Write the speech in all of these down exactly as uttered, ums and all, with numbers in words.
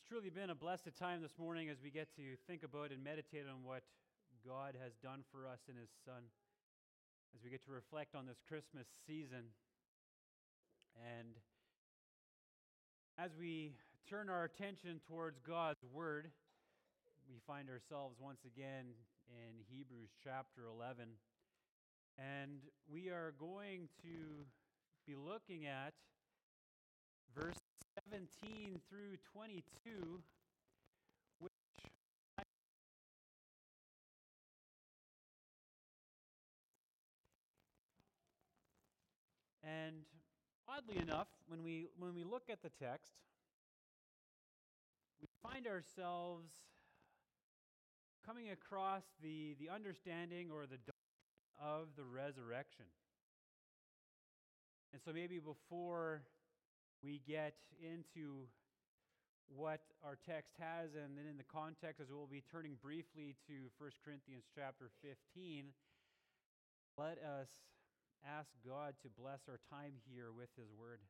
Truly been a blessed time this morning as we get to think about and meditate on what God has done for us in His Son, as we get to reflect on this Christmas season. And as we turn our attention towards God's Word, we find ourselves once again in Hebrews chapter eleven. And we are going to be looking at verse seventeen through twenty-two, which and oddly enough, when we when we look at the text, we find ourselves coming across the, the understanding or the doctrine of the resurrection. And so maybe before we get into what our text has, and then in the context, as we'll be turning briefly to First Corinthians chapter fifteen, let us ask God to bless our time here with His Word.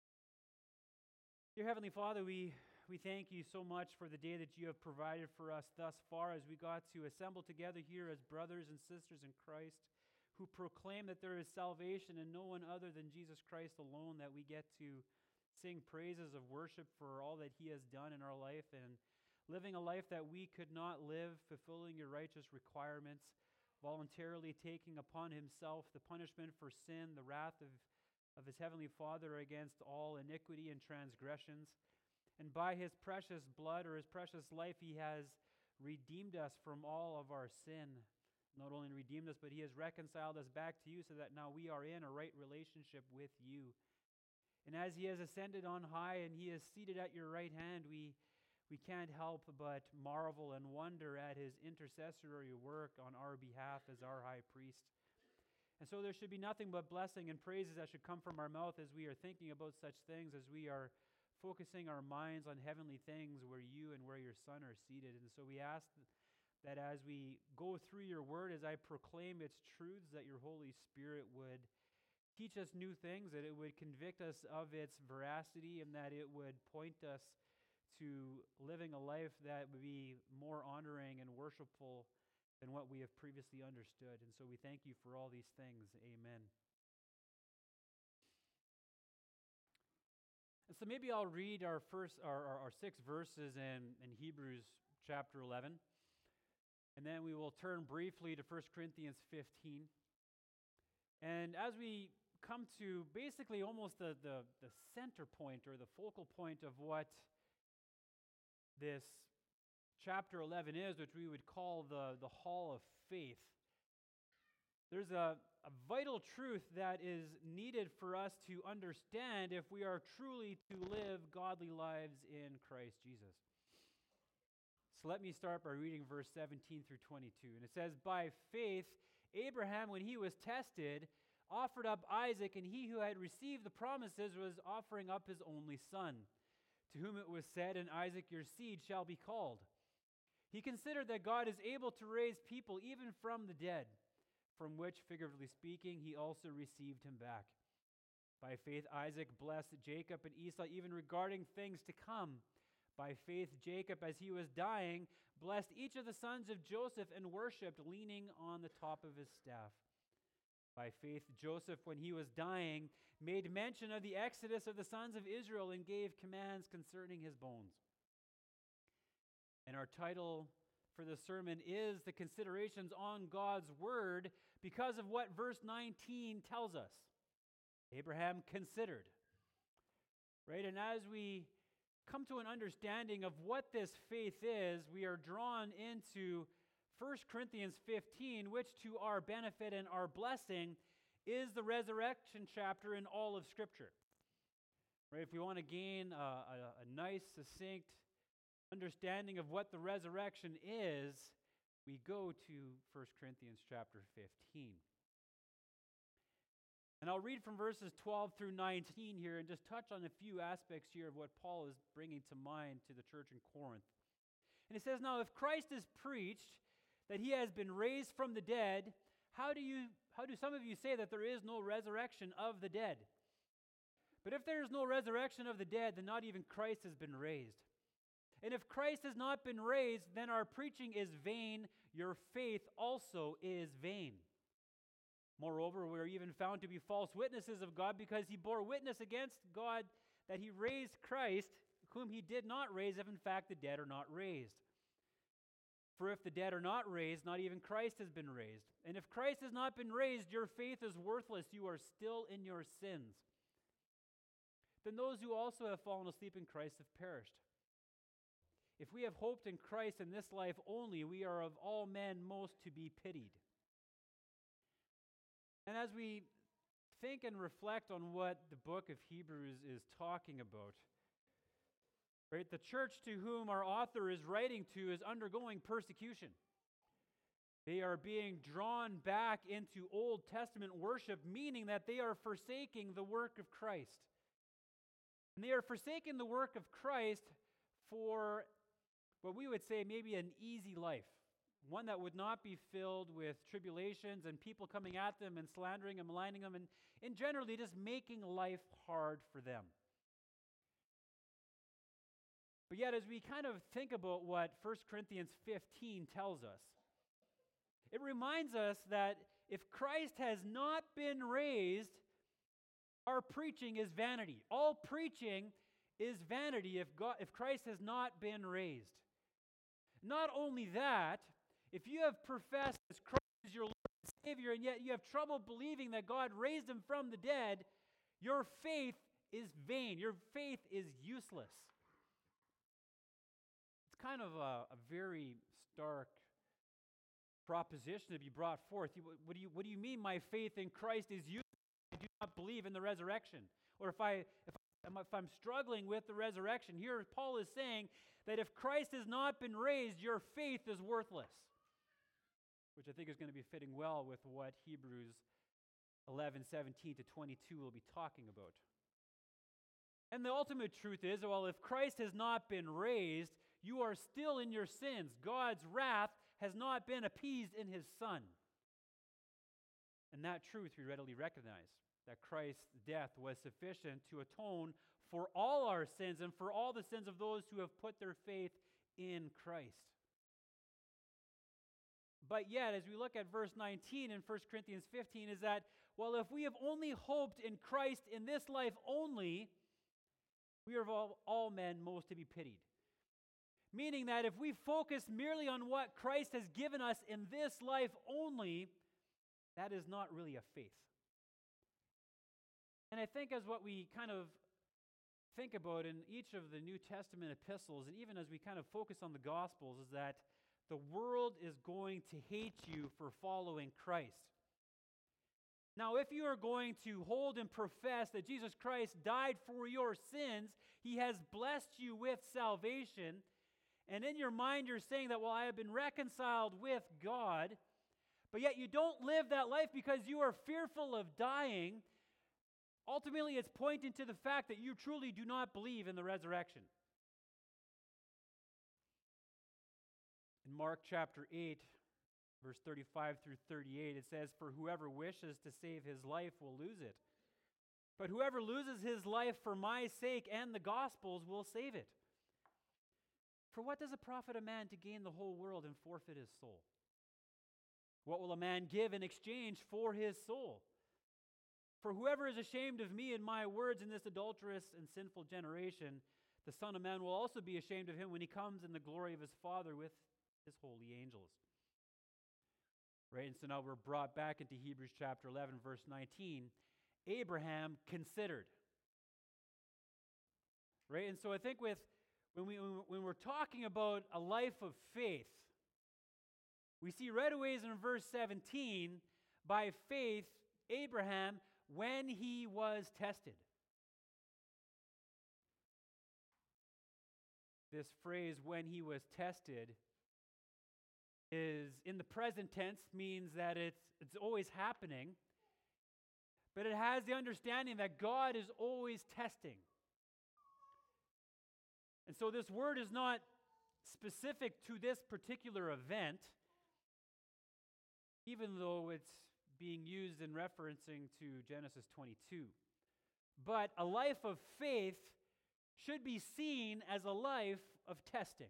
Dear Heavenly Father, we, we thank You so much for the day that You have provided for us thus far as we got to assemble together here as brothers and sisters in Christ who proclaim that there is salvation in no one other than Jesus Christ alone, that we get to sing praises of worship for all that He has done in our life and living a life that we could not live, fulfilling Your righteous requirements, voluntarily taking upon Himself the punishment for sin, the wrath of, of His Heavenly Father against all iniquity and transgressions. And by His precious blood or His precious life, He has redeemed us from all of our sin. Not only redeemed us, but He has reconciled us back to You so that now we are in a right relationship with You. And as He has ascended on high and He is seated at Your right hand, we we can't help but marvel and wonder at His intercessory work on our behalf as our high priest. And so there should be nothing but blessing and praises that should come from our mouth as we are thinking about such things, as we are focusing our minds on heavenly things where You and where Your Son are seated. And so we ask that as we go through Your Word, as I proclaim its truths, that Your Holy Spirit would teach us new things, that it would convict us of its veracity, and that it would point us to living a life that would be more honoring and worshipful than what we have previously understood. And so we thank You for all these things. Amen. And so maybe I'll read our first, our, our, our six verses in, in Hebrews chapter eleven, and then we will turn briefly to First Corinthians fifteen. And as we come to basically almost the, the, the center point or the focal point of what this chapter eleven is, which we would call the, the hall of faith, there's a, a vital truth that is needed for us to understand if we are truly to live godly lives in Christ Jesus. So let me start by reading verse seventeen through twenty-two. And it says, "By faith, Abraham, when he was tested, offered up Isaac, and he who had received the promises was offering up his only son, to whom it was said, 'In Isaac your seed shall be called.' He considered that God is able to raise people even from the dead, from which, figuratively speaking, he also received him back. By faith, Isaac blessed Jacob and Esau, even regarding things to come. By faith, Jacob, as he was dying, blessed each of the sons of Joseph and worshipped, leaning on the top of his staff. By faith, Joseph, when he was dying, made mention of the exodus of the sons of Israel and gave commands concerning his bones." And our title for the sermon is The Considerations on God's Word, because of what verse nineteen tells us. Abraham considered. Right? And as we come to an understanding of what this faith is, we are drawn into First Corinthians fifteen, which to our benefit and our blessing is the resurrection chapter in all of Scripture. Right? If we want to gain a, a, a nice, succinct understanding of what the resurrection is, we go to First Corinthians chapter fifteen. And I'll read from verses twelve through nineteen here and just touch on a few aspects here of what Paul is bringing to mind to the church in Corinth. And it says, "Now if Christ is preached that He has been raised from the dead, how do you how do some of you say that there is no resurrection of the dead? But if there is no resurrection of the dead, then not even Christ has been raised. And if Christ has not been raised, then our preaching is vain, your faith also is vain. Moreover, we are even found to be false witnesses of God, because he bore witness against God that he raised Christ, whom he did not raise, if in fact the dead are not raised. For if the dead are not raised, not even Christ has been raised. And if Christ has not been raised, your faith is worthless. You are still in your sins. Then those who also have fallen asleep in Christ have perished. If we have hoped in Christ in this life only, we are of all men most to be pitied. And as we think and reflect on what the book of Hebrews is talking about, right, the church to whom our author is writing to is undergoing persecution. They are being drawn back into Old Testament worship, meaning that they are forsaking the work of Christ. And they are forsaking the work of Christ for what we would say maybe an easy life, one that would not be filled with tribulations and people coming at them and slandering and maligning them, and, and generally just making life hard for them. But yet, as we kind of think about what First Corinthians fifteen tells us, it reminds us that if Christ has not been raised, our preaching is vanity. All preaching is vanity if God, if Christ has not been raised. Not only that, if you have professed as Christ as your Lord and Savior, and yet you have trouble believing that God raised him from the dead, your faith is vain. Your faith is useless. It's kind of a, a very stark proposition to be brought forth. You, what, do you, what do you mean my faith in Christ is useless? I do not believe in the resurrection. Or if, I, if, I, if I'm struggling with the resurrection, here Paul is saying that if Christ has not been raised, your faith is worthless. Which I think is going to be fitting well with what Hebrews eleven, seventeen to twenty-two will be talking about. And the ultimate truth is, well, if Christ has not been raised, you are still in your sins. God's wrath has not been appeased in his Son. And that truth we readily recognize, that Christ's death was sufficient to atone for all our sins and for all the sins of those who have put their faith in Christ. But yet, as we look at verse nineteen in First Corinthians fifteen, is that, well, if we have only hoped in Christ in this life only, we are of all, all men most to be pitied. Meaning that if we focus merely on what Christ has given us in this life only, that is not really a faith. And I think as what we kind of think about in each of the New Testament epistles, and even as we kind of focus on the Gospels, is that the world is going to hate you for following Christ. Now, if you are going to hold and profess that Jesus Christ died for your sins, he has blessed you with salvation, and in your mind you're saying that, well, I have been reconciled with God, but yet you don't live that life because you are fearful of dying, ultimately it's pointing to the fact that you truly do not believe in the resurrection. In Mark chapter eight, verse thirty-five through thirty-eight, it says, "For whoever wishes to save his life will lose it. But whoever loses his life for my sake and the gospel's will save it. For what does it profit a man to gain the whole world and forfeit his soul? What will a man give in exchange for his soul? For whoever is ashamed of me and my words in this adulterous and sinful generation, the Son of Man will also be ashamed of him when he comes in the glory of his Father with his holy angels." Right, and so now we're brought back into Hebrews chapter eleven, verse nineteen. Abraham considered. Right, and so I think with when we when we're talking about a life of faith, we see right away in verse seventeen, by faith, Abraham, when he was tested. This phrase, when he was tested, is in the present tense, means that it's it's always happening, but it has the understanding that God is always testing. And so this word is not specific to this particular event, even though it's being used in referencing to Genesis twenty-two. But a life of faith should be seen as a life of testing.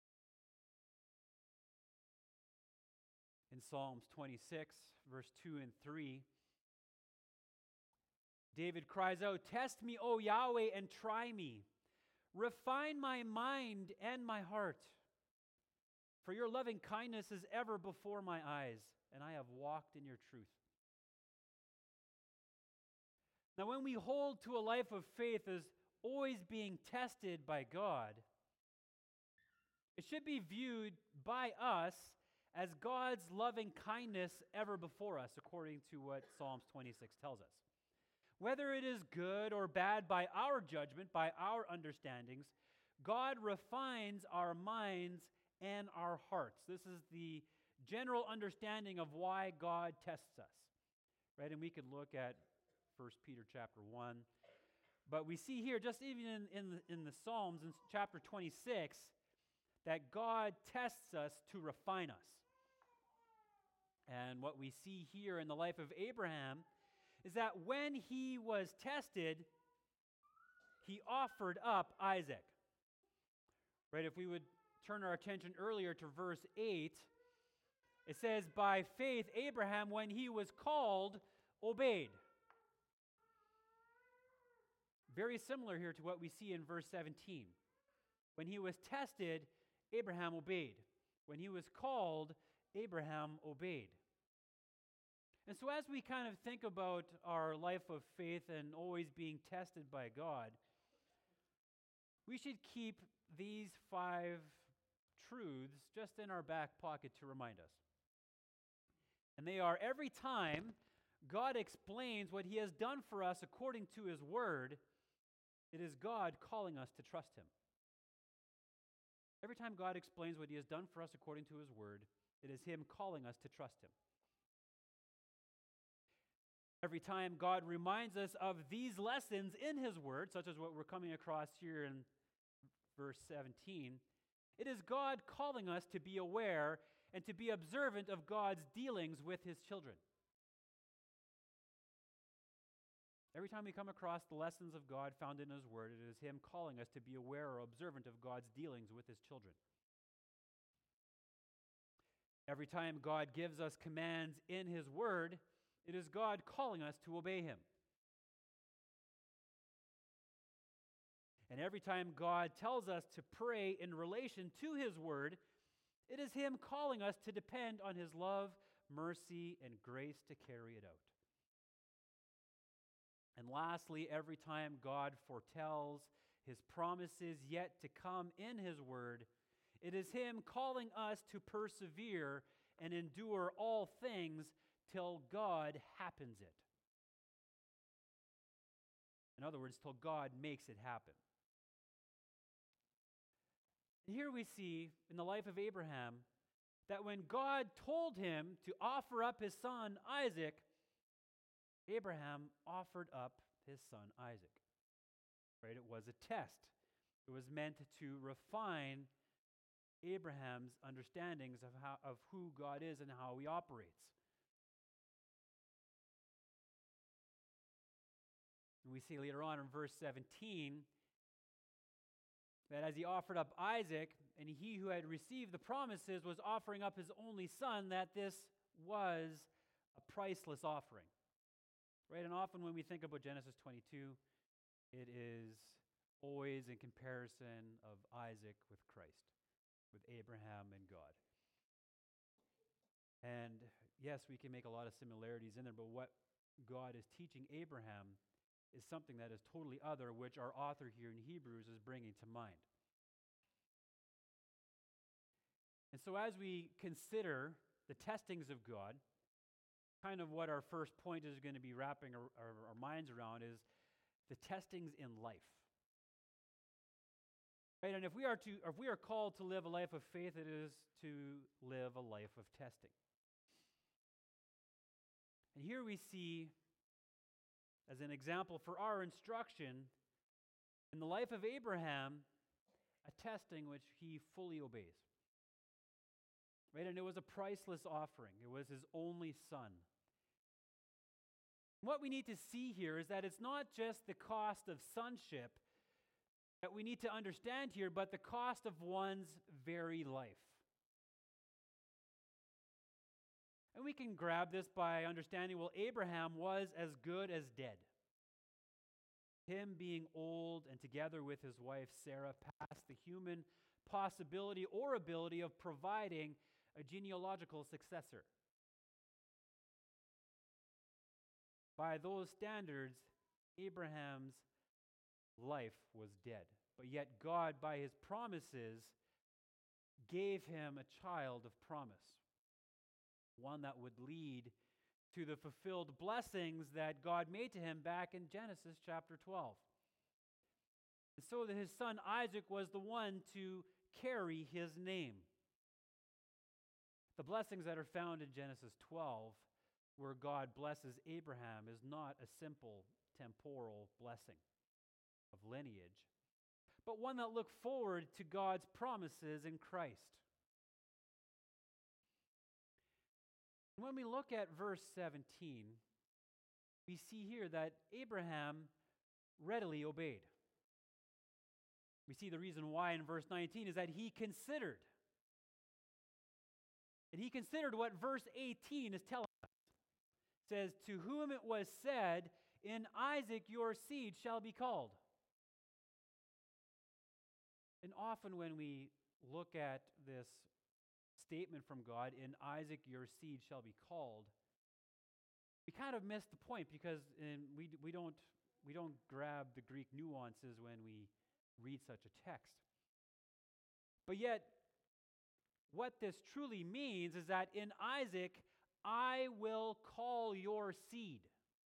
In Psalms twenty-six, verse two and three, David cries out, "Test me, O Yahweh, and try me. Refine my mind and my heart. For your loving kindness is ever before my eyes, and I have walked in your truth." Now, when we hold to a life of faith as always being tested by God, it should be viewed by us as God's loving kindness ever before us, according to what Psalms twenty-six tells us. Whether it is good or bad by our judgment, by our understandings, God refines our minds and our hearts. This is the general understanding of why God tests us. Right? And we could look at First Peter chapter one. But we see here, just even in, in, the, in the Psalms, in chapter twenty-six, that God tests us to refine us. And what we see here in the life of Abraham is that when he was tested, he offered up Isaac. Right? If we would turn our attention earlier to verse eight, it says, "By faith Abraham, when he was called, obeyed." Very similar here to what we see in verse seventeen. When he was tested, Abraham obeyed. When he was called, Abraham obeyed. And so as we kind of think about our life of faith and always being tested by God, we should keep these five truths just in our back pocket to remind us. And they are, every time God explains what he has done for us according to his word, it is God calling us to trust him. Every time God explains what he has done for us according to his word, it is him calling us to trust him. Every time God reminds us of these lessons in his word, such as what we're coming across here in verse seventeen, it is God calling us to be aware and to be observant of God's dealings with his children. Every time we come across the lessons of God found in his word, it is him calling us to be aware or observant of God's dealings with his children. Every time God gives us commands in his word, it is God calling us to obey him. And every time God tells us to pray in relation to his word, it is him calling us to depend on his love, mercy, and grace to carry it out. And lastly, every time God foretells his promises yet to come in his word, it is him calling us to persevere and endure all things till God happens it. In other words, till God makes it happen. Here we see in the life of Abraham that when God told him to offer up his son Isaac, Abraham offered up his son Isaac. Right? It was a test. It was meant to refine Abraham's understandings of how of who God is and how he operates. And we see later on in verse seventeen that as he offered up Isaac, and he who had received the promises was offering up his only son, that this was a priceless offering. Right? And often when we think about Genesis twenty-two, it is always in comparison of Isaac with Christ, with Abraham and God. And yes, we can make a lot of similarities in there, but what God is teaching Abraham is something that is totally other, which our author here in Hebrews is bringing to mind. And so as we consider the testings of God, kind of what our first point is going to be wrapping our, our, our minds around is the testings in life. Right? And if we are to, if we are called to live a life of faith, it is to live a life of testing. And here we see, as an example for our instruction, in the life of Abraham, a testing which he fully obeys. Right? And it was a priceless offering. It was his only son. What we need to see here is that it's not just the cost of sonship that we need to understand here, but the cost of one's very life. And we can grab this by understanding, well, Abraham was as good as dead. Him being old and together with his wife Sarah past the human possibility or ability of providing a genealogical successor. By those standards, Abraham's life was dead. But yet God, by his promises, gave him a child of promise, one that would lead to the fulfilled blessings that God made to him back in Genesis chapter twelve. And so that his son Isaac was the one to carry his name. The blessings that are found in Genesis twelve, where God blesses Abraham, is not a simple temporal blessing of lineage, but one that looked forward to God's promises in Christ. When we look at verse seventeen, we see here that Abraham readily obeyed. We see the reason why in verse nineteen is that he considered. And he considered what verse eighteen is telling us. It says, "To whom it was said, in Isaac your seed shall be called." And often when we look at this statement from God, "in Isaac your seed shall be called," we kind of miss the point because in, we, we, don't, we don't grab the Greek nuances when we read such a text. But yet, what this truly means is that in Isaac, I will call your seed.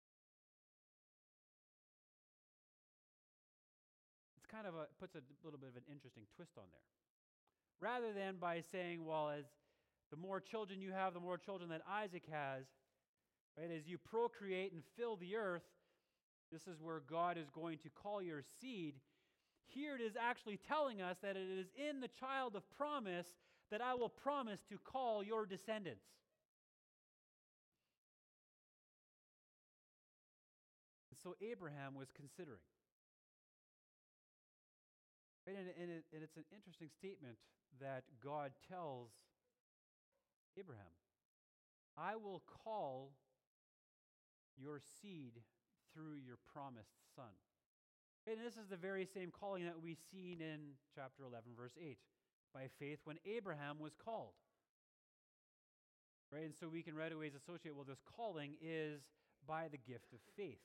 It's kind of a, puts a little bit of an interesting twist on there. Rather than by saying, well, as the more children you have, the more children that Isaac has, right? As you procreate and fill the earth, this is where God is going to call your seed. Here it is actually telling us that it is in the child of promise that I will promise to call your descendants. And so Abraham was considering. Right? And, and, it, and it's an interesting statement that God tells Abraham, I will call your seed through your promised son. And this is the very same calling that we've seen in chapter eleven, verse eight. By faith when Abraham was called. Right? And so we can right away associate, well, this calling is by the gift of faith.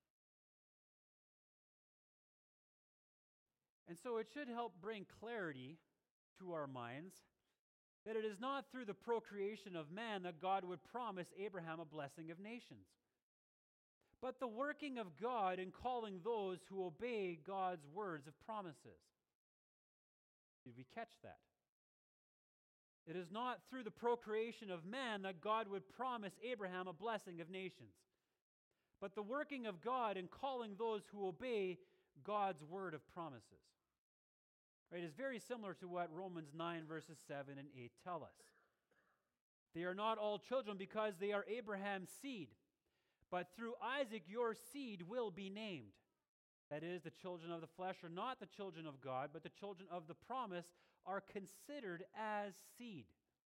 And so it should help bring clarity to our minds that it is not through the procreation of man that God would promise Abraham a blessing of nations, but the working of God in calling those who obey God's words of promises. Did we catch that? It is not through the procreation of man that God would promise Abraham a blessing of nations, but the working of God in calling those who obey God's word of promises. Right? It's very similar to what Romans nine verses seven and eight tell us. They are not all children because they are Abraham's seed, but through Isaac your seed will be named. That is, the children of the flesh are not the children of God, but the children of the promise are considered as seed.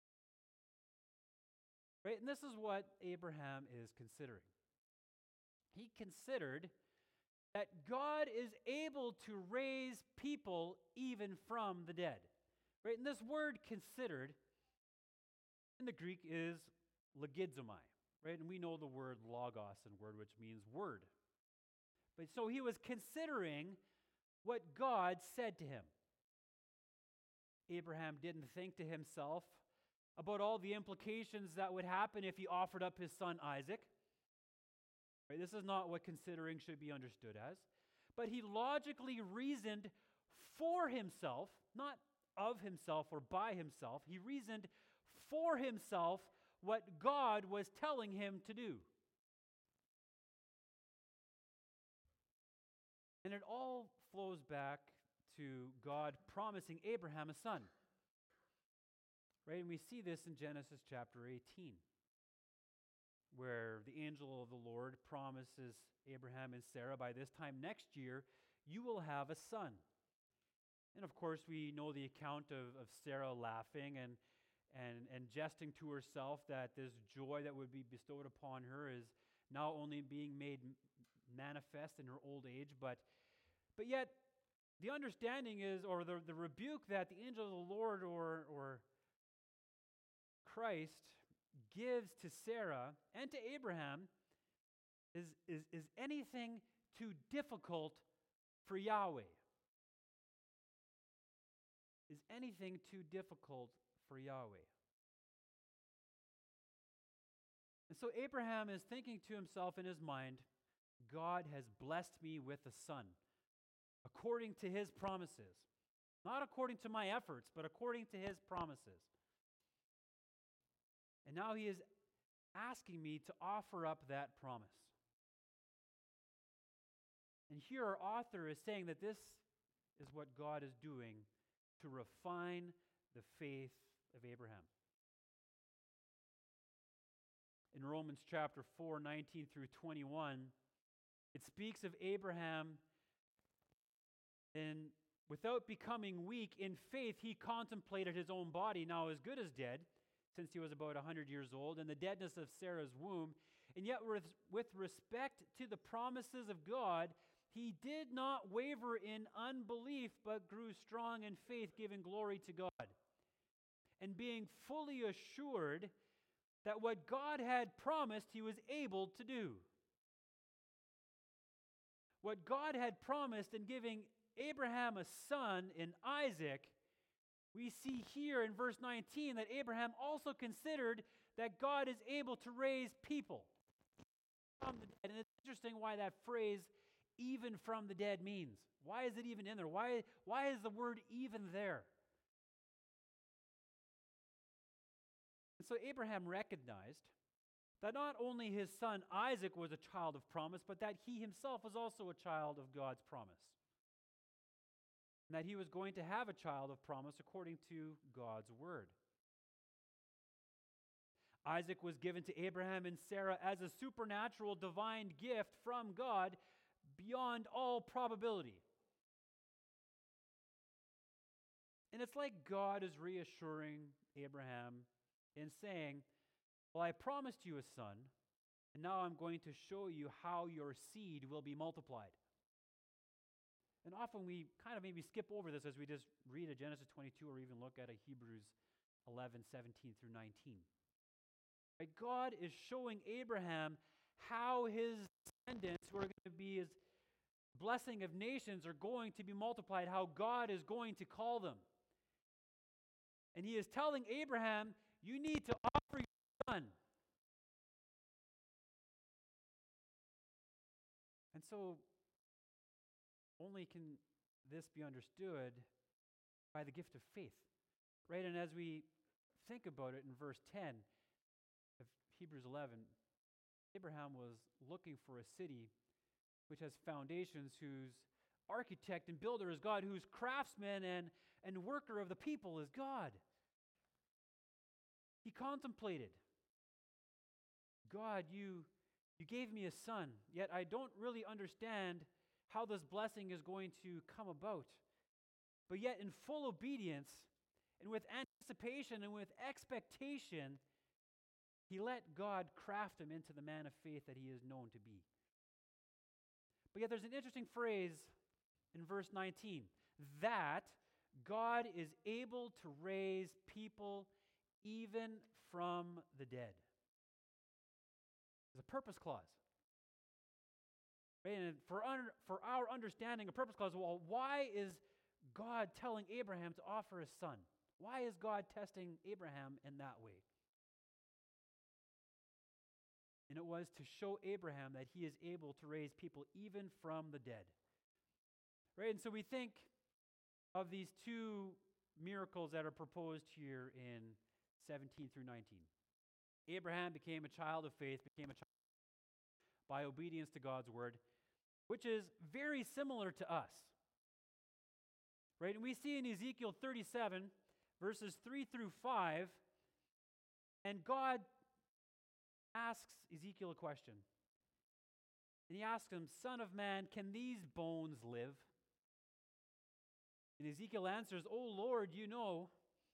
Right? And this is what Abraham is considering. He considered that God is able to raise people even from the dead. Right? And this word considered in the Greek is logizomai. Right? And we know the word logos in word, which means word. But so he was considering what God said to him. Abraham didn't think to himself about all the implications that would happen if he offered up his son Isaac. Right? This is not what considering should be understood as. But he logically reasoned for himself, not of himself or by himself. He reasoned for himself what God was telling him to do. And it all flows back to God promising Abraham a son. Right? And we see this in Genesis chapter eighteen, where the angel of the Lord promises Abraham and Sarah, by this time next year, you will have a son. And of course, we know the account of, of Sarah laughing and, and, and jesting to herself that this joy that would be bestowed upon her is now only being made m- manifest in her old age. But, but yet, the understanding is, or the, the rebuke that the angel of the Lord or, or Christ gives to Sarah and to Abraham is, is, is anything too difficult for Yahweh? Is anything too difficult for Yahweh? And so Abraham is thinking to himself in his mind, God has blessed me with a son, according to his promises. Not according to my efforts, but according to his promises. And now he is asking me to offer up that promise. And here our author is saying that this is what God is doing to refine the faith of Abraham. In Romans chapter four, nineteen through twenty-one, it speaks of Abraham, and without becoming weak in faith, he contemplated his own body, now as good as dead, since he was about one hundred years old, and the deadness of Sarah's womb. And yet with, with respect to the promises of God, he did not waver in unbelief, but grew strong in faith, giving glory to God, and being fully assured that what God had promised, he was able to do. What God had promised in giving Abraham a son in Isaac, we see here in verse nineteen that Abraham also considered that God is able to raise people from the dead. And it's interesting why that phrase, even from the dead, means. Why is it even in there? Why, why is the word even there? And so Abraham recognized that not only his son Isaac was a child of promise, but that he himself was also a child of God's promise. And that he was going to have a child of promise according to God's word. Isaac was given to Abraham and Sarah as a supernatural divine gift from God beyond all probability. And it's like God is reassuring Abraham in saying, well, I promised you a son, and now I'm going to show you how your seed will be multiplied. And often we kind of maybe skip over this as we just read a Genesis twenty-two or even look at a Hebrews eleven, seventeen through nineteen. Right? God is showing Abraham how his descendants, who are going to be his blessing of nations, are going to be multiplied, how God is going to call them. And he is telling Abraham, you need to offer your son. And so, only can this be understood by the gift of faith, right? And as we think about it in verse ten of Hebrews eleven, Abraham was looking for a city which has foundations, whose architect and builder is God, whose craftsman and, and worker of the people is God. He contemplated, God, you, you gave me a son, yet I don't really understand how this blessing is going to come about. But yet in full obedience and with anticipation and with expectation, he let God craft him into the man of faith that he is known to be. But yet there's an interesting phrase in verse nineteen, that God is able to raise people even from the dead. It's a purpose clause. Right? And for, un- for our understanding, a purpose clause, well, why is God telling Abraham to offer a son? Why is God testing Abraham in that way? And it was to show Abraham that he is able to raise people even from the dead. Right? And so we think of these two miracles that are proposed here in seventeen through nineteen. Abraham became a child of faith, became a child by obedience to God's word, which is very similar to us. Right? And we see in Ezekiel thirty-seven, verses three through five, and God asks Ezekiel a question. And he asks him, Son of man, can these bones live? And Ezekiel answers, "O Lord, you know."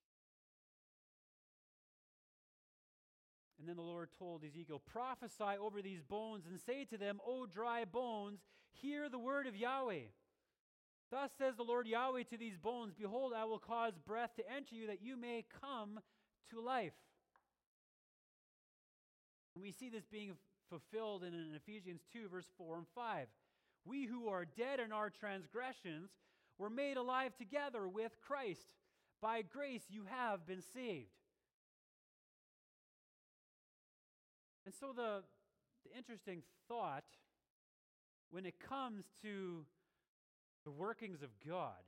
And then the Lord told Ezekiel, "Prophesy over these bones and say to them, O dry bones, hear the word of Yahweh. Thus says the Lord Yahweh to these bones, Behold, I will cause breath to enter you that you may come to life." And we see this being fulfilled in, in Ephesians two, verse four and five. "We who are dead in our transgressions were made alive together with Christ. By grace you have been saved." And so the, the interesting thought when it comes to the workings of God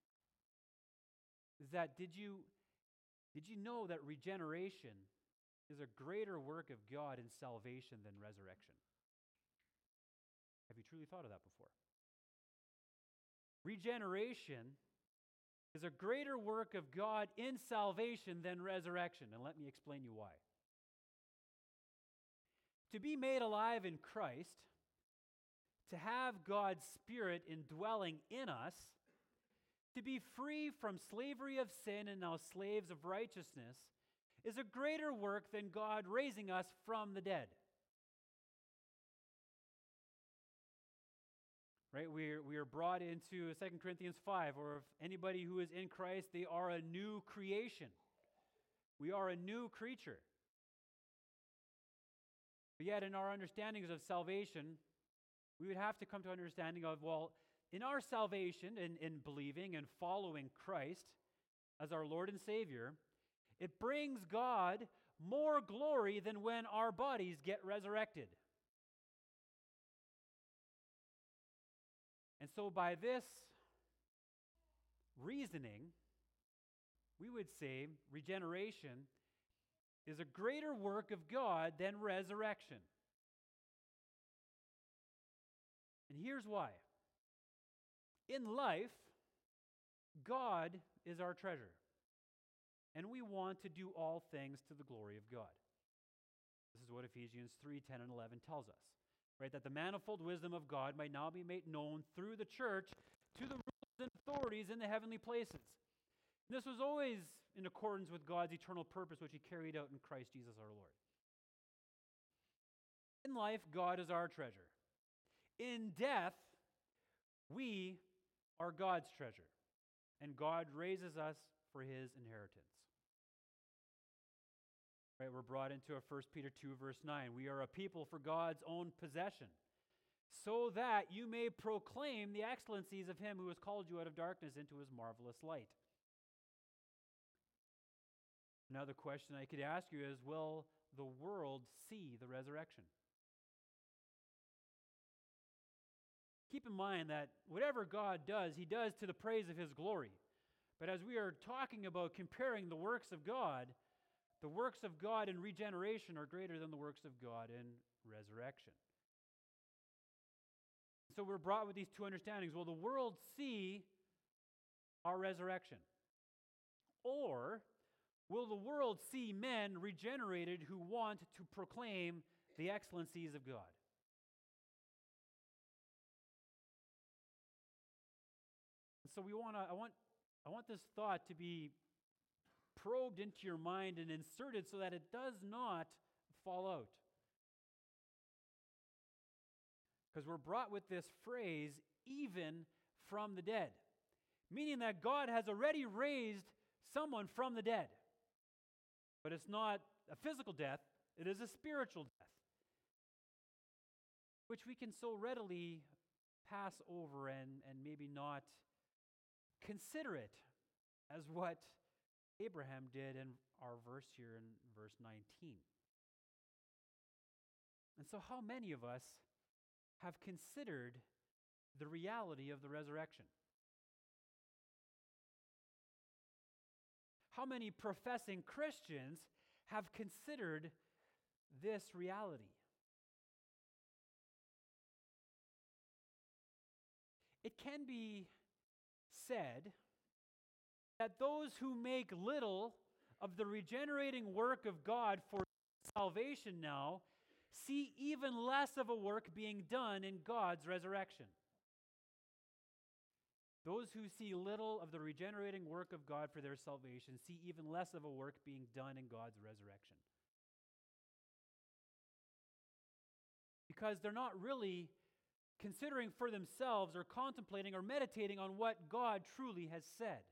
is that did you, did you know that regeneration is a greater work of God in salvation than resurrection? Have you truly thought of that before? Regeneration is a greater work of God in salvation than resurrection, and let me explain you why. To be made alive in Christ, to have God's Spirit indwelling in us, to be free from slavery of sin and now slaves of righteousness, is a greater work than God raising us from the dead. Right? We are, we are brought into Second Corinthians five, or if anybody who is in Christ, they are a new creation. We are a new creature. But yet in our understandings of salvation, we would have to come to understanding of, well, in our salvation, in, in believing and following Christ as our Lord and Savior, it brings God more glory than when our bodies get resurrected. And so by this reasoning, we would say regeneration is a greater work of God than resurrection. And here's why. In life, God is our treasure, and we want to do all things to the glory of God. This is what Ephesians three, ten, and eleven tells us, right? That the manifold wisdom of God might now be made known through the church to the rulers and authorities in the heavenly places. And this was always in accordance with God's eternal purpose, which he carried out in Christ Jesus our Lord. In life, God is our treasure. In death, we are God's treasure, and God raises us for his inheritance. Right, we're brought into a First Peter two, verse nine. We are a people for God's own possession, so that you may proclaim the excellencies of him who has called you out of darkness into his marvelous light. Another question I could ask you is, will the world see the resurrection? Keep in mind that whatever God does, he does to the praise of his glory. But as we are talking about comparing the works of God, the works of God in regeneration are greater than the works of God in resurrection. So we're brought with these two understandings. Will the world see our resurrection? Or will the world see men regenerated who want to proclaim the excellencies of God? So we want to I want I want this thought to be probed into your mind and inserted so that it does not fall out. Because we're brought with this phrase, even from the dead, meaning that God has already raised someone from the dead. But it's not a physical death, it is a spiritual death, which we can so readily pass over and, and maybe not consider it as what Abraham did in our verse here in verse nineteen. And so how many of us have considered the reality of the resurrection? How many professing Christians have considered this reality? It can be said that those who make little of the regenerating work of God for salvation now see even less of a work being done in God's resurrection. Those who see little of the regenerating work of God for their salvation see even less of a work being done in God's resurrection. Because they're not really considering for themselves or contemplating or meditating on what God truly has said.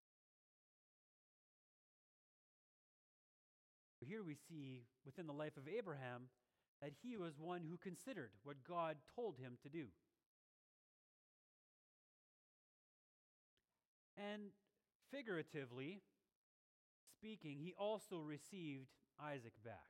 Here we see within the life of Abraham that he was one who considered what God told him to do. And figuratively speaking, he also received Isaac back.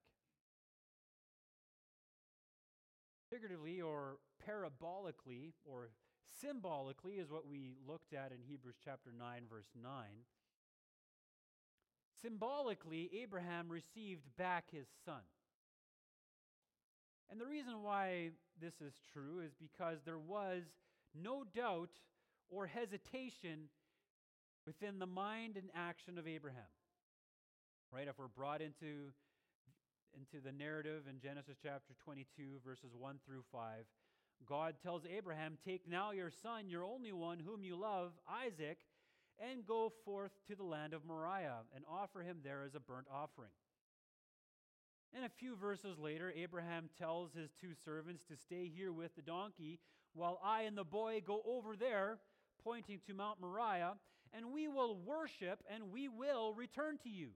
Figuratively or parabolically or symbolically is what we looked at in Hebrews chapter nine, verse nine. Symbolically, Abraham received back his son. And the reason why this is true is because there was no doubt or hesitation within the mind and action of Abraham. Right? If we're brought into, into the narrative in Genesis chapter twenty-two, verses one through five, God tells Abraham, "Take now your son, your only one, whom you love, Isaac, and go forth to the land of Moriah, and offer him there as a burnt offering." And a few verses later, Abraham tells his two servants to stay here with the donkey while I and the boy go over there, pointing to Mount Moriah, and we will worship and we will return to you.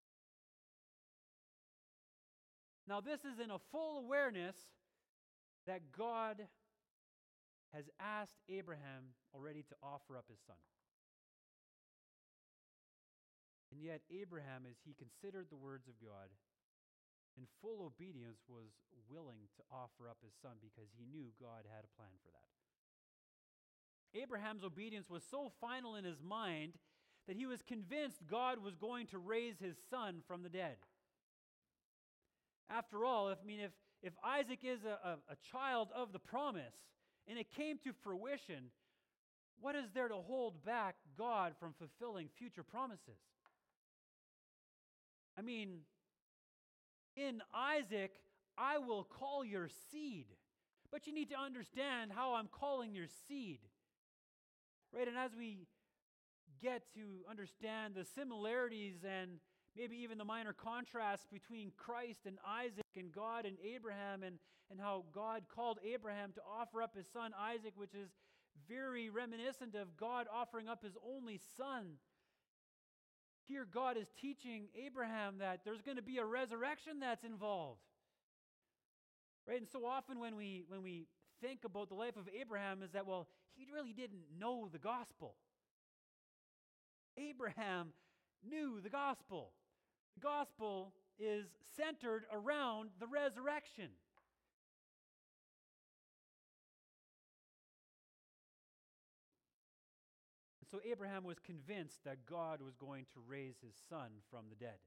Now, this is in a full awareness that God has asked Abraham already to offer up his son. And yet Abraham, as he considered the words of God, in full obedience was willing to offer up his son because he knew God had a plan for that. Abraham's obedience was so final in his mind that he was convinced God was going to raise his son from the dead. After all, if, I mean, if, if Isaac is a, a, a child of the promise and it came to fruition, what is there to hold back God from fulfilling future promises? I mean, in Isaac, I will call your seed. But you need to understand how I'm calling your seed. Right? And as we get to understand the similarities and maybe even the minor contrasts between Christ and Isaac and God and Abraham, and, and how God called Abraham to offer up his son Isaac, which is very reminiscent of God offering up his only son. Here God is teaching Abraham that there's going to be a resurrection that's involved. Right? And so often when we when we think about the life of Abraham is that, well, he really didn't know the gospel. Abraham knew the gospel. The gospel is centered around the resurrection. So Abraham was convinced that God was going to raise his son from the dead.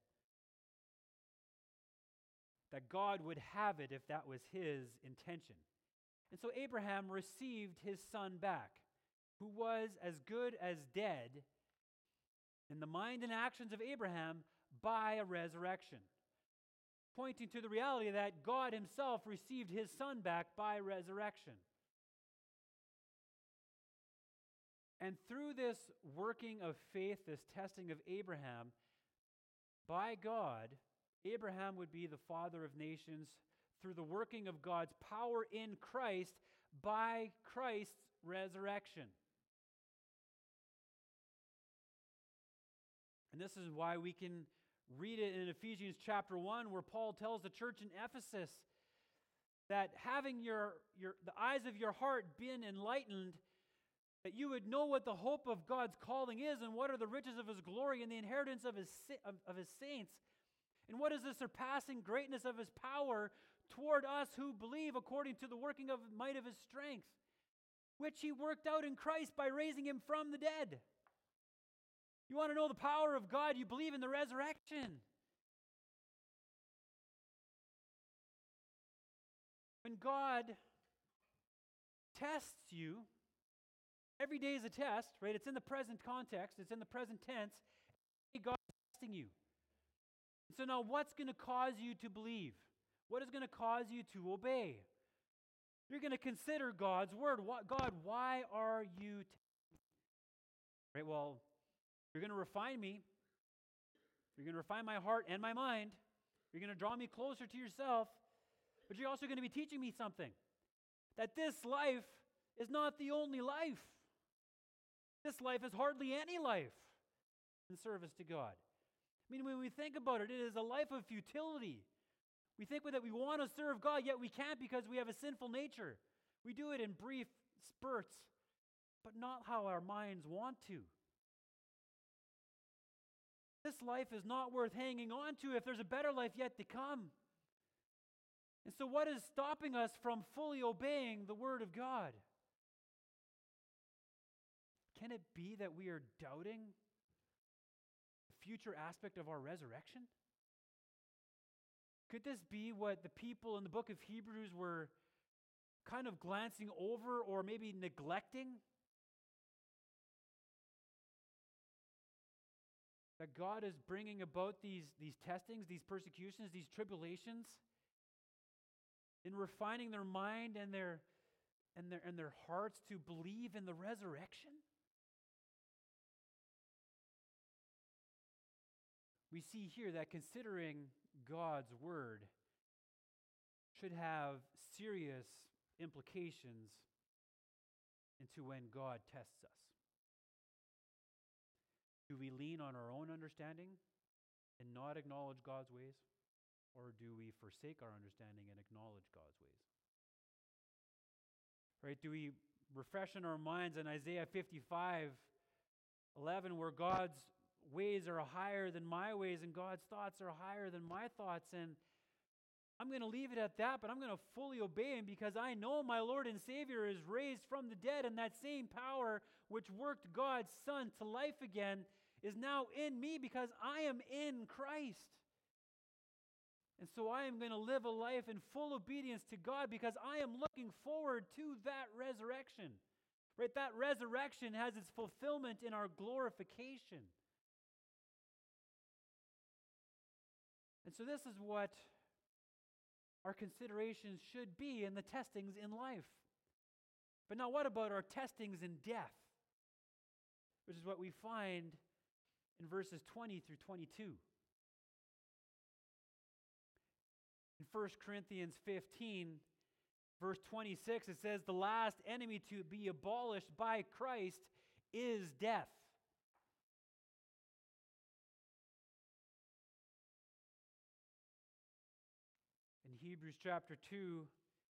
That God would have it if that was his intention. And so Abraham received his son back, who was as good as dead in the mind and actions of Abraham by a resurrection, pointing to the reality that God himself received his son back by resurrection. And through this working of faith, this testing of Abraham, by God, Abraham would be the father of nations through the working of God's power in Christ by Christ's resurrection. And this is why we can read it in Ephesians chapter one, where Paul tells the church in Ephesus that having your, your the eyes of your heart been enlightened, that you would know what the hope of God's calling is, and what are the riches of his glory and the inheritance of his, of, of his saints, and what is the surpassing greatness of his power toward us who believe, according to the working of might of his strength, which he worked out in Christ by raising him from the dead. You want to know the power of God? You believe in the resurrection. When God tests you, every day is a test, right? It's in the present context. It's in the present tense. God is testing you. So now what's going to cause you to believe? What is going to cause you to obey? You're going to consider God's word. What, God, why are you testing me? Right? Well, you're going to refine me. You're going to refine my heart and my mind. You're going to draw me closer to yourself. But you're also going to be teaching me something. That this life is not the only life. This life is hardly any life in service to God. I mean, when we think about it, it is a life of futility. We think that we want to serve God, yet we can't because we have a sinful nature. We do it in brief spurts, but not how our minds want to. This life is not worth hanging on to if there's a better life yet to come. And so what is stopping us from fully obeying the Word of God? Can it be that we are doubting the future aspect of our resurrection? Could this be what the people in the book of Hebrews were kind of glancing over or maybe neglecting? That God is bringing about these, these testings, these persecutions, these tribulations, in refining their mind and their, and their, and their hearts to believe in the resurrection? We see here that considering God's word should have serious implications into when God tests us. Do we lean on our own understanding and not acknowledge God's ways? Or do we forsake our understanding and acknowledge God's ways? Right? Do we refresh in our minds in Isaiah fifty-five eleven, where God's ways are higher than my ways and God's thoughts are higher than my thoughts, and I'm going to leave it at that, but I'm going to fully obey Him because I know my Lord and Savior is raised from the dead, and that same power which worked God's Son to life again is now in me because I am in Christ. And so I am going to live a life in full obedience to God because I am looking forward to that resurrection. Right? That resurrection has its fulfillment in our glorification. And so this is what our considerations should be in the testings in life. But now what about our testings in death? Which is what we find in verses twenty through twenty-two. In First Corinthians fifteen, verse twenty-six, it says, "The last enemy to be abolished by Christ is death." In Hebrews chapter two,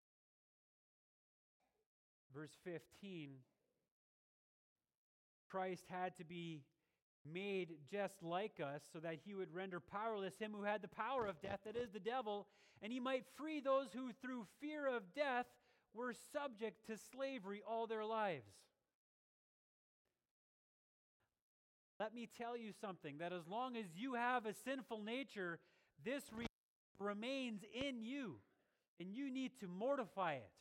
verse fifteen, Christ had to be made just like us so that He would render powerless him who had the power of death, that is the devil, and He might free those who through fear of death were subject to slavery all their lives. Let me tell you something, that as long as you have a sinful nature, this re- remains in you, and you need to mortify it.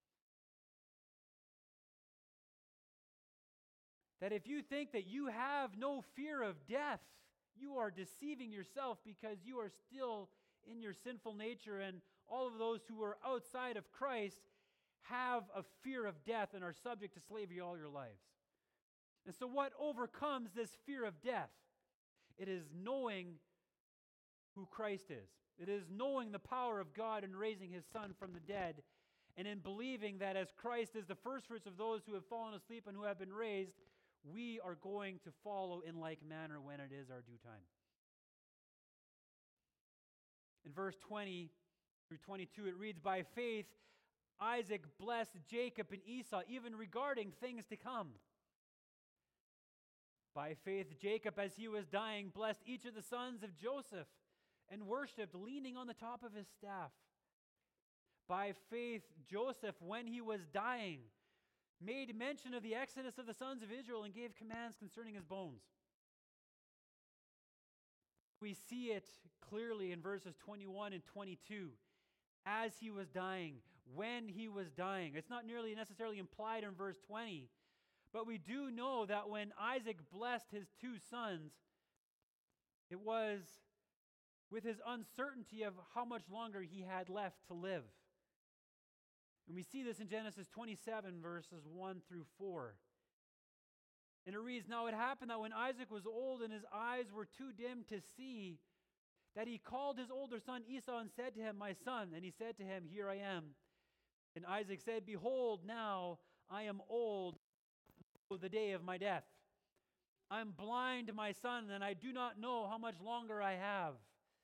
That if you think that you have no fear of death, you are deceiving yourself because you are still in your sinful nature, and all of those who are outside of Christ have a fear of death and are subject to slavery all your lives. And so what overcomes this fear of death? It is knowing who Christ is. It is knowing the power of God in raising His Son from the dead, and in believing that as Christ is the firstfruits of those who have fallen asleep and who have been raised, we are going to follow in like manner when it is our due time. In verse twenty through twenty-two, it reads, "By faith Isaac blessed Jacob and Esau, even regarding things to come. By faith Jacob, as he was dying, blessed each of the sons of Joseph and worshipped, leaning on the top of his staff. By faith Joseph, when he was dying, made mention of the exodus of the sons of Israel and gave commands concerning his bones." We see it clearly in verses twenty-one and twenty-two. As he was dying, when he was dying. It's not nearly necessarily implied in verse twenty, but we do know that when Isaac blessed his two sons, it was with his uncertainty of how much longer he had left to live. And we see this in Genesis twenty-seven, verses one through four. And it reads, "Now it happened that when Isaac was old and his eyes were too dim to see, that he called his older son Esau and said to him, 'My son.' And he said to him, 'Here I am.' And Isaac said, 'Behold, now I am old, the day of my death. I am blind, my son, and I do not know how much longer I have.'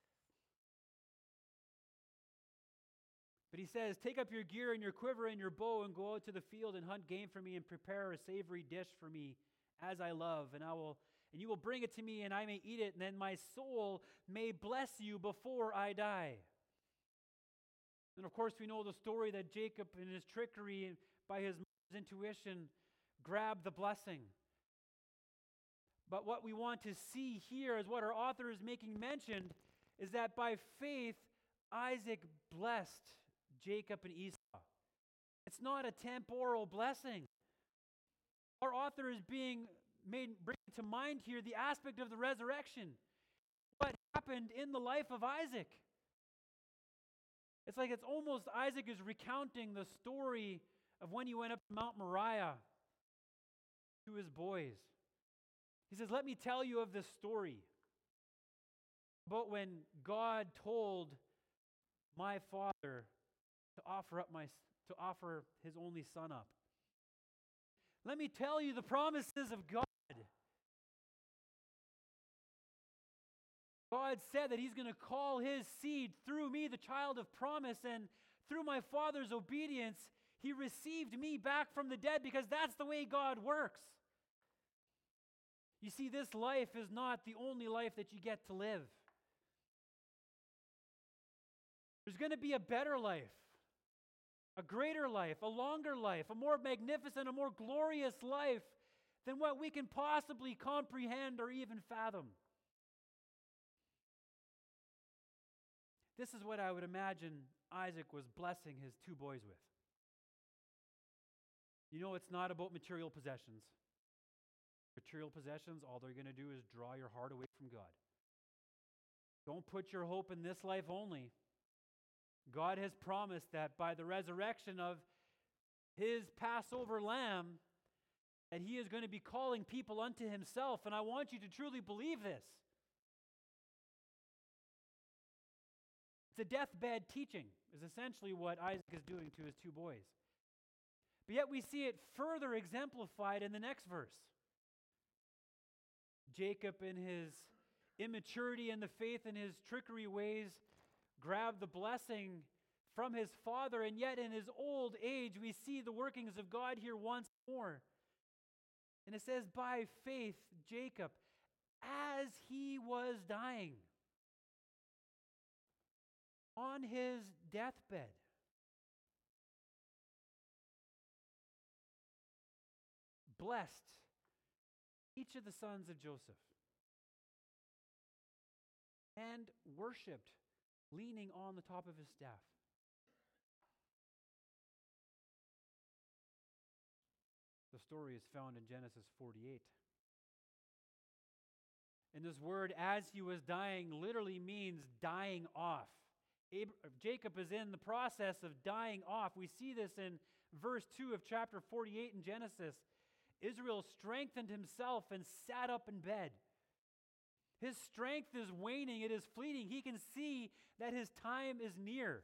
But he says, 'Take up your gear and your quiver and your bow and go out to the field and hunt game for me and prepare a savory dish for me as I love, and I will and you will bring it to me and I may eat it, and then my soul may bless you before I die.' And of course, we know the story that Jacob, in his trickery and by his mother's intuition, grabbed the blessing. But what we want to see here is what our author is making mention is that by faith, Isaac blessed Jacob and Esau. It's not a temporal blessing. Our author is being made, bringing to mind here the aspect of the resurrection. What happened in the life of Isaac? It's like it's almost Isaac is recounting the story of when he went up to Mount Moriah to his boys. He says, "Let me tell you of this story about when God told my father to offer up my to offer his only son up. Let me tell you the promises of God. God said that he's going to call his seed through me, the child of promise, and through my father's obedience, he received me back from the dead, because that's the way God works. You see, this life is not the only life that you get to live. There's going to be a better life, a greater life, a longer life, a more magnificent, a more glorious life than what we can possibly comprehend or even fathom. This is what I would imagine Isaac was blessing his two boys with. You know, it's not about material possessions. Material possessions, all they're going to do is draw your heart away from God. Don't put your hope in this life only. God has promised that by the resurrection of his Passover lamb, that he is going to be calling people unto himself, and I want you to truly believe this. It's a deathbed teaching, is essentially what Isaac is doing to his two boys. But yet we see it further exemplified in the next verse. Jacob, in his immaturity in the faith and his trickery ways, grabbed the blessing from his father, and yet in his old age we see the workings of God here once more. And it says, by faith, Jacob, as he was dying, on his deathbed, blessed each of the sons of Joseph and worshipped, leaning on the top of his staff. The story is found in Genesis forty-eight. And this word, as he was dying, literally means dying off. Ab- Jacob is in the process of dying off. We see this in verse two of chapter forty-eight in Genesis. Israel strengthened himself and sat up in bed. His strength is waning, it is fleeting. He can see that his time is near.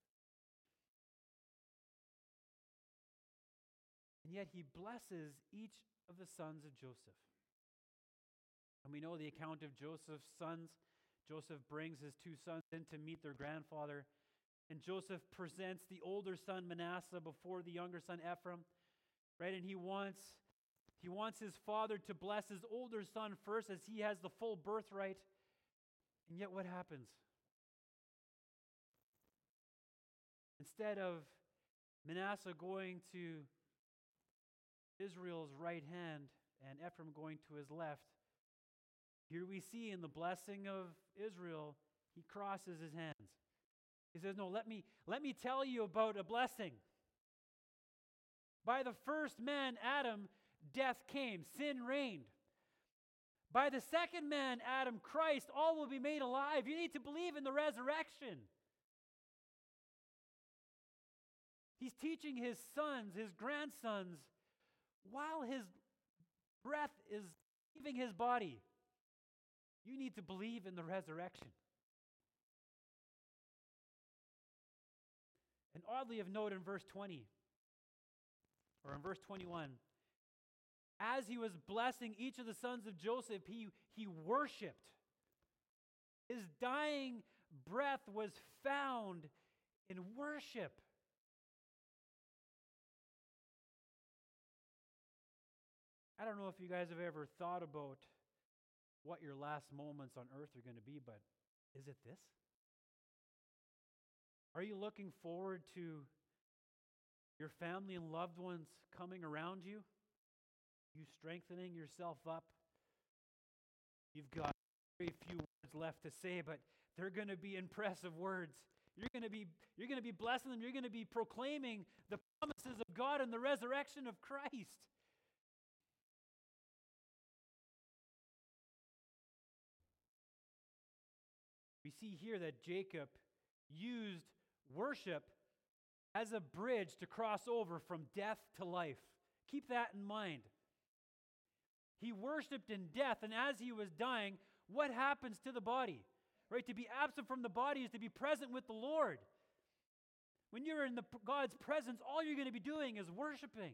And yet he blesses each of the sons of Joseph. And we know the account of Joseph's sons. Joseph brings his two sons in to meet their grandfather. And Joseph presents the older son Manasseh before the younger son Ephraim. Right? And he wants, he wants his father to bless his older son first, as he has the full birthright. And yet what happens? Instead of Manasseh going to Israel's right hand and Ephraim going to his left, here we see in the blessing of Israel, he crosses his hands. He says, no, let me, let me tell you about a blessing. By the first man, Adam, death came, sin reigned. By the second man, Adam, Christ, all will be made alive. You need to believe in the resurrection. He's teaching his sons, his grandsons, while his breath is leaving his body. You need to believe in the resurrection. And oddly of note in verse twenty, or in verse twenty-one, as he was blessing each of the sons of Joseph, he, he worshiped. His dying breath was found in worship. I don't know if you guys have ever thought about what your last moments on earth are going to be, but is it this? Are you looking forward to your family and loved ones coming around you? You strengthening yourself up? You've got very few words left to say, but they're going to be impressive words. You're going to be you're going to be blessing them. You're going to be proclaiming the promises of God and the resurrection of Christ. We see here that Jacob used worship as a bridge to cross over from death to life. Keep that in mind. He worshiped in death, and as he was dying, what happens to the body? Right? To be absent from the body is to be present with the Lord. When you're in the, God's presence, all you're going to be doing is worshiping.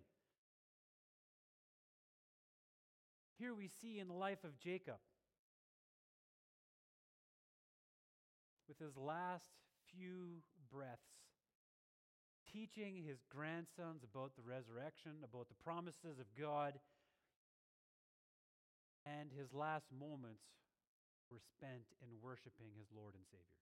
Here we see in the life of Jacob, with his last few breaths, teaching his grandsons about the resurrection, about the promises of God, and his last moments were spent in worshiping his Lord and Savior.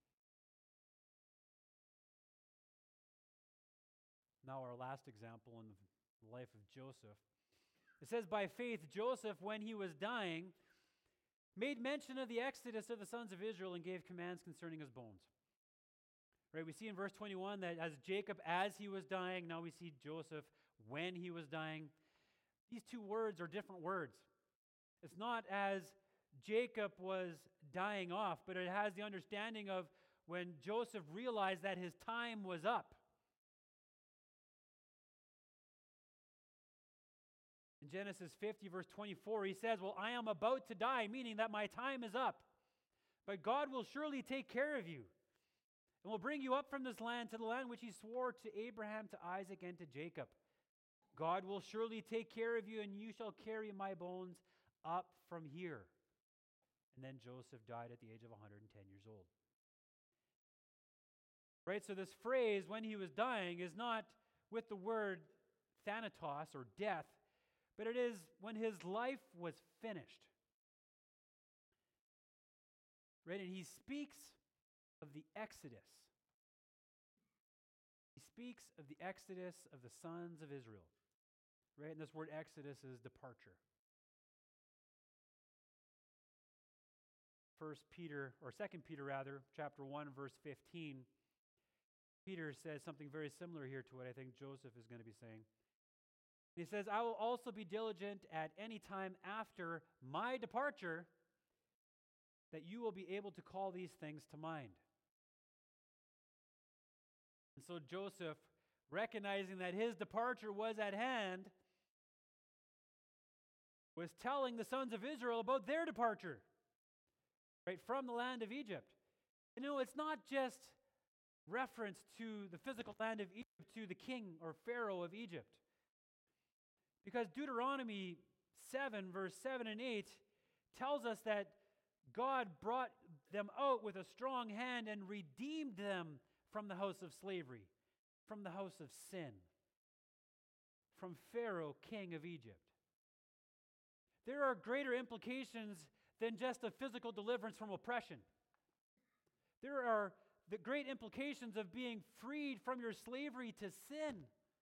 Now our last example in the life of Joseph. It says, by faith, Joseph, when he was dying, made mention of the exodus of the sons of Israel and gave commands concerning his bones. Right, we see in verse twenty-one that as Jacob, as he was dying, now we see Joseph when he was dying. These two words are different words. It's not as Jacob was dying off, but it has the understanding of when Joseph realized that his time was up. In Genesis fifty, verse twenty-four, he says, well, I am about to die, meaning that my time is up. But God will surely take care of you and will bring you up from this land to the land which he swore to Abraham, to Isaac, and to Jacob. God will surely take care of you, and you shall carry my bones up from here. And then Joseph died at the age of one hundred ten years old. Right, so this phrase, when he was dying, is not with the word thanatos, or death, but it is when his life was finished. Right, and he speaks of the Exodus. He speaks of the Exodus of the sons of Israel. Right, and this word Exodus is departure. First Peter, or Second Peter rather, chapter one, verse fifteen, Peter says something very similar here to what I think Joseph is going to be saying. He says, I will also be diligent at any time after my departure, that you will be able to call these things to mind. And so Joseph, recognizing that his departure was at hand, was telling the sons of Israel about their departure, right, from the land of Egypt. You know, it's not just reference to the physical land of Egypt, to the king or Pharaoh of Egypt. Because Deuteronomy seven, verse seven and eight tells us that God brought them out with a strong hand and redeemed them from the house of slavery, from the house of sin, from Pharaoh, king of Egypt. There are greater implications than just a physical deliverance from oppression. There are the great implications of being freed from your slavery to sin.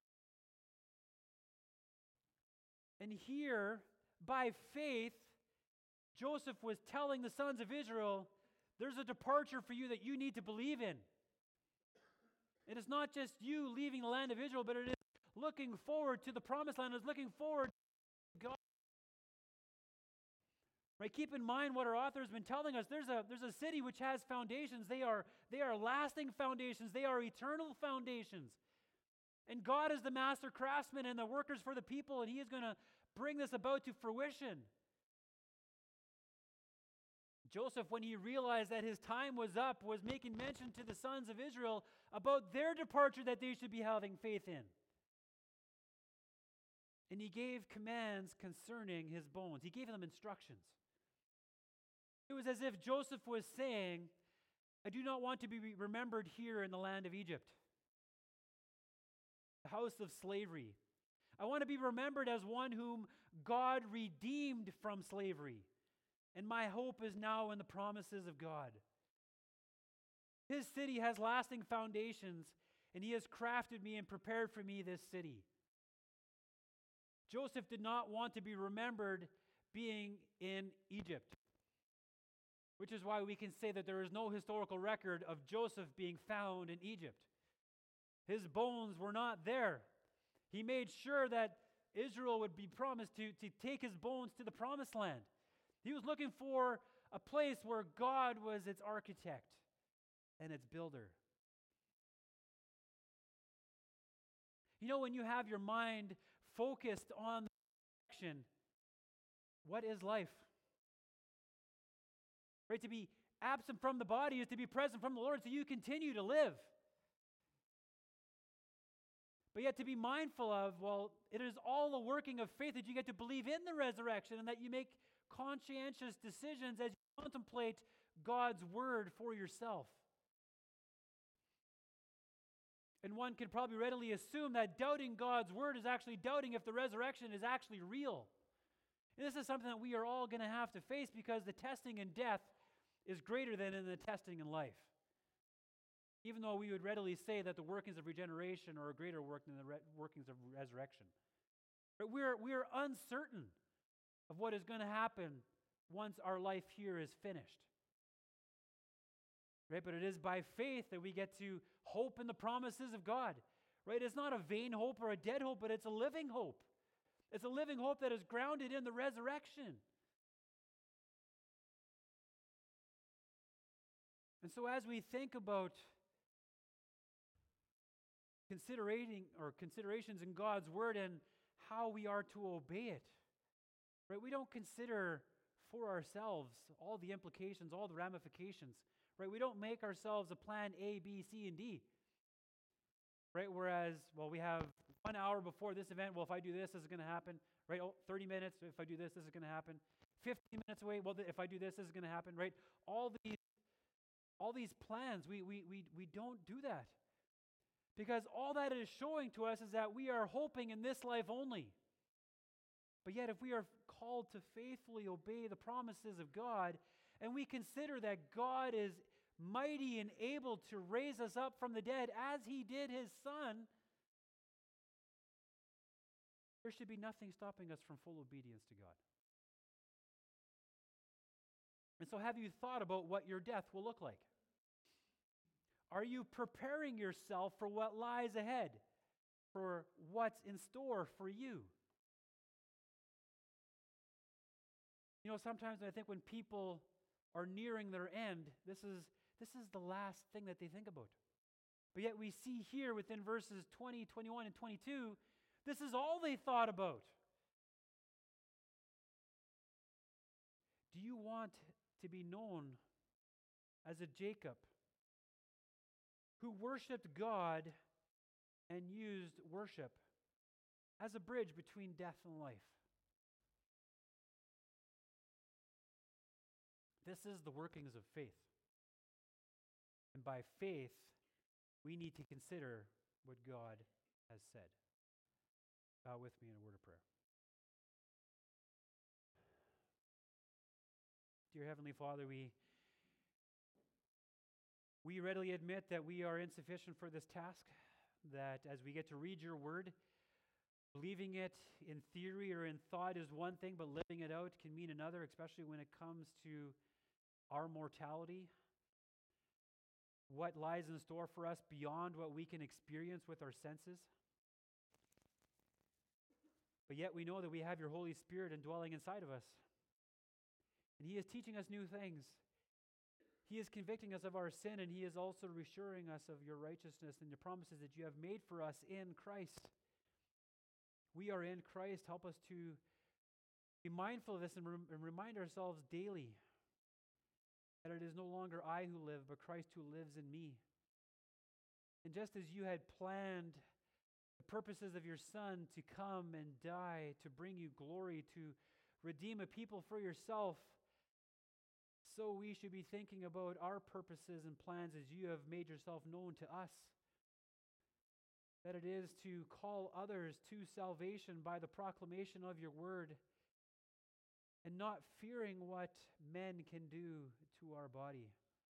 And here, by faith, Joseph was telling the sons of Israel, there's a departure for you that you need to believe in. It is not just you leaving the land of Israel, but it is looking forward to the promised land. It is looking forward to God. Right? Keep in mind what our author has been telling us. There's a, there's a city which has foundations. They are, they are lasting foundations. They are eternal foundations. And God is the master craftsman and the workers for the people, and he is going to bring this about to fruition. Joseph, when he realized that his time was up, was making mention to the sons of Israel about their departure that they should be having faith in. And he gave commands concerning his bones. He gave them instructions. It was as if Joseph was saying, I do not want to be remembered here in the land of Egypt, the house of slavery. I want to be remembered as one whom God redeemed from slavery. And my hope is now in the promises of God. His city has lasting foundations, and he has crafted me and prepared for me this city. Joseph did not want to be remembered being in Egypt, which is why we can say that there is no historical record of Joseph being found in Egypt. His bones were not there. He made sure that Israel would be promised to, to take his bones to the promised land. He was looking for a place where God was its architect and its builder. You know, when you have your mind focused on the direction, what is life? Right? To be absent from the body is to be present from the Lord, so you continue to live. But yet to be mindful of, well, it is all the working of faith that you get to believe in the resurrection and that you make conscientious decisions as you contemplate God's word for yourself. And one can probably readily assume that doubting God's word is actually doubting if the resurrection is actually real. And this is something that we are all going to have to face because the testing in death is greater than in the testing in life. Even though we would readily say that the workings of regeneration are a greater work than the re- workings of resurrection. But we're, we're uncertain of what is going to happen once our life here is finished. Right? But it is by faith that we get to hope in the promises of God. Right? It's not a vain hope or a dead hope, but it's a living hope. It's a living hope that is grounded in the resurrection. And so as we think about considering or considerations in God's word and how we are to obey it, right? We don't consider for ourselves all the implications, all the ramifications, right? We don't make ourselves a plan A, B, C, and D, right? Whereas, well, we have one hour before this event, well, if I do this, this is going to happen, right? Oh, thirty minutes, if I do this, this is going to happen. fifteen minutes away, well, if I do this, this is going to happen, right? All these, all these plans, we, we, we, we don't do that. Because all that is showing to us is that we are hoping in this life only. But yet, if we are called to faithfully obey the promises of God, and we consider that God is mighty and able to raise us up from the dead as he did his Son, there should be nothing stopping us from full obedience to God. And so have you thought about what your death will look like? Are you preparing yourself for what lies ahead, for what's in store for you? You know, sometimes I think when people are nearing their end, this is this is the last thing that they think about. But yet we see here within verses twenty, twenty-one, and twenty-two, this is all they thought about. Do you want to be known as a Jacob who worshiped God and used worship as a bridge between death and life? This is the workings of faith. And by faith, we need to consider what God has said. Bow with me in a word of prayer. Dear Heavenly Father, we We readily admit that we are insufficient for this task, that as we get to read your word, believing it in theory or in thought is one thing, but living it out can mean another, especially when it comes to our mortality. What lies in store for us beyond what we can experience with our senses. But yet we know that we have your Holy Spirit indwelling inside of us. And he is teaching us new things. He is convicting us of our sin, and he is also reassuring us of your righteousness and the promises that you have made for us in Christ. We are in Christ. Help us to Be mindful of this and, rem- and remind ourselves daily that it is no longer I who live, but Christ who lives in me. And just as you had planned the purposes of your Son to come and die, to bring you glory, to redeem a people for yourself, so we should be thinking about our purposes and plans as you have made yourself known to us. That it is to call others to salvation by the proclamation of your word, and not fearing what men can do to our body.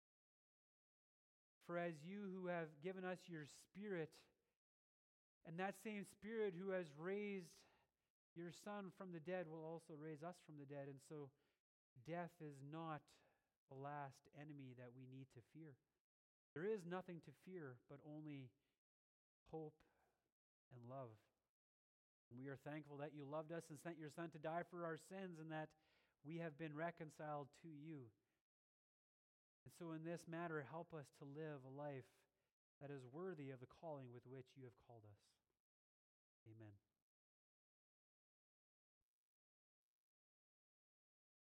For as you who have given us your Spirit, and that same Spirit who has raised your Son from the dead will also raise us from the dead. And so death is not the last enemy that we need to fear. There is nothing to fear, but only hope and love. And we are thankful that you loved us and sent your Son to die for our sins, and that we have been reconciled to you. And so in this matter, help us to live a life that is worthy of the calling with which you have called us.